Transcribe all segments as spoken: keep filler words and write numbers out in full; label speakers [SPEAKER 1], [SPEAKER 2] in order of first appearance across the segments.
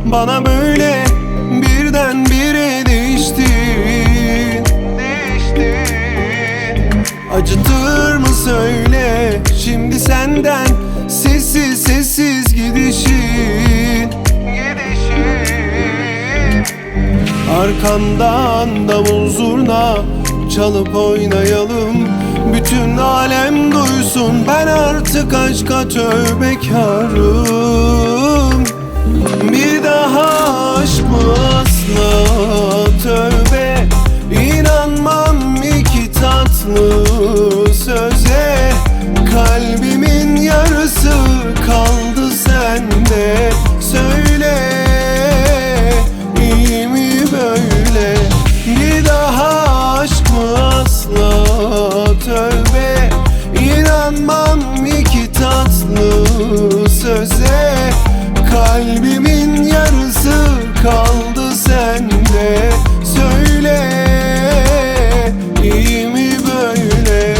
[SPEAKER 1] Bana böyle birdenbire değiştin, değiştin. Acıtır mı söyle şimdi senden sessiz sessiz gidişin, gidişin. Arkamdan davul zurna çalıp oynayalım, bütün alem duysun ben artık aşka tövbekarım. Bir daha aşk mı asla, tövbe. İnanmam iki tatlı söze, kalbimin yarısı kaldı sende. Söyle, iyi mi böyle? Bir daha aşk mı asla, tövbe. İnanmam iki tatlı söze, kalbimin yarısı kaldı sende. Söyle, iyi mi böyle?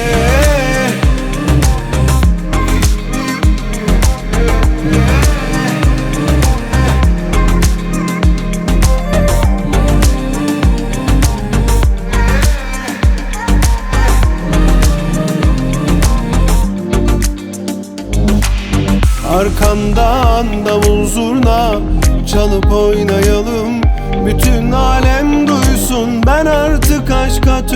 [SPEAKER 1] Arkamdan davul zurna çalıp oynayalım, bütün alem duysun ben artık aşka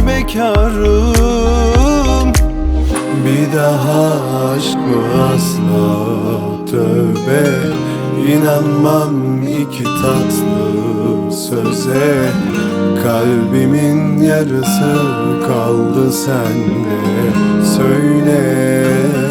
[SPEAKER 1] tövbekarım. Bir daha aşk mı asla, tövbe. İnanmam iki tatlı söze, kalbimin yarısı kaldı sende. Söyle,